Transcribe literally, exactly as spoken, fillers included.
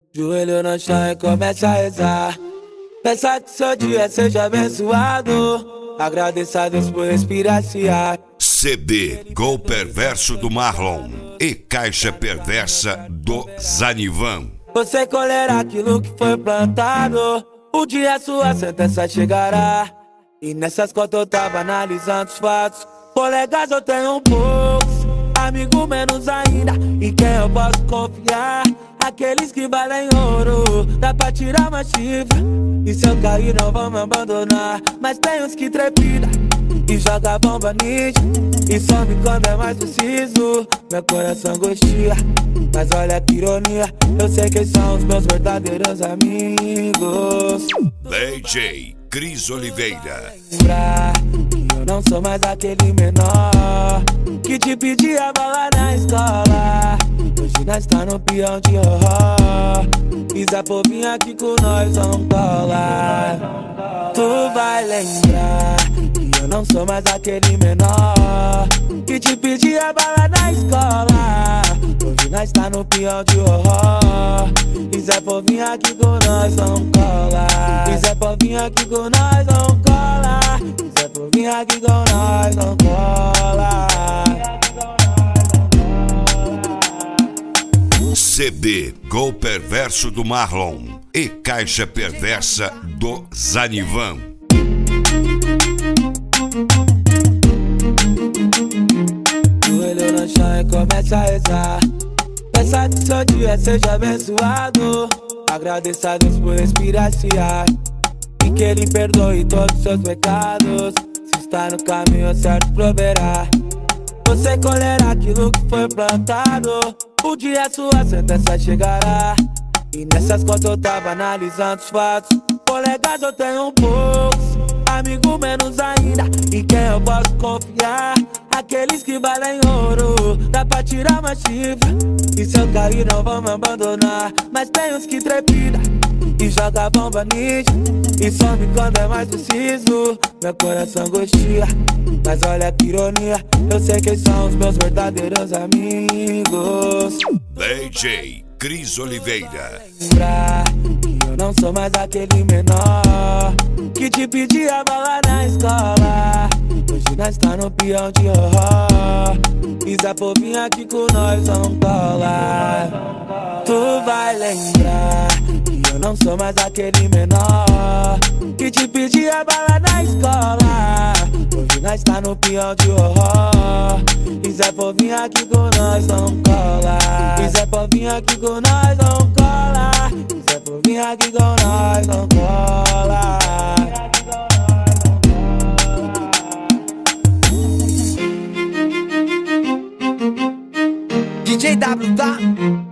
Joelho no chão e começa a rezar. Peça que seu dia seja abençoado. Agradeça a Deus por respirar esse ar. C D Gol Perverso do Marlon e Caixa Perversa do Zanivan. Você colherá aquilo que foi plantado. O dia sua sentença chegará. E nessas contas eu tava analisando os fatos. Colegas eu tenho poucos, amigo menos ainda. E quem eu posso confiar? Aqueles que valem ouro, dá pra tirar uma chifra. E se eu cair não vão me abandonar. Mas tem uns que trepida e joga bomba ninja e some quando é mais preciso. Meu coração angustia, mas olha que ironia. Eu sei quem são os meus verdadeiros amigos. D J Cris Oliveira. Lembrar que eu não sou mais aquele menor que te pedia bola na escola. Hoje nós tá no peão de horror. Pisa povinha aqui com nós, não cola. Tu vai lembrar que eu não sou mais aquele menor que te pedia bola na escola. Hoje nós tá no peão de horror. Pisa povinha aqui com nós, não cola. Pisa povinha aqui com nós, não cola. Pisa povinha aqui com nós, não cola. C D Gol Perverso do Marlon e Caixa Perversa do Zanivan. Joelho no chão e começa a rezar. Peça que seu dia seja abençoado. Agradeça a Deus por respirar esse ar e que Ele perdoe todos os seus pecados. Se está no caminho certo, proverá. Você colherá aquilo que foi plantado. O dia sua sentença chegará. E nessas contas eu tava analisando os fatos. Colegas eu tenho poucos, amigo menos ainda. E quem eu posso confiar? Aqueles que valem ouro, dá pra tirar uma chifra. E se eu cair não vão me abandonar. Mas tem uns que trepida e joga bomba ninja e some quando é mais preciso. Meu coração angustia, mas olha que ironia. Eu sei quem são os meus verdadeiros amigos. D J Cris Oliveira. Lembrar que eu não sou mais aquele menor que te pedia bola na escola. Hoje nós tá no peão de horror. Pisa povinha aqui com nós, não cola. Tu vai lembrar que eu não sou mais aquele menor que te pedia bola na escola. Hoje nós tá no peão de horror. Pisa povinha aqui com nós, não cola. Pisa povinha aqui com nós, não cola. Pisa povinha aqui com nós, não cola. D J W, tá?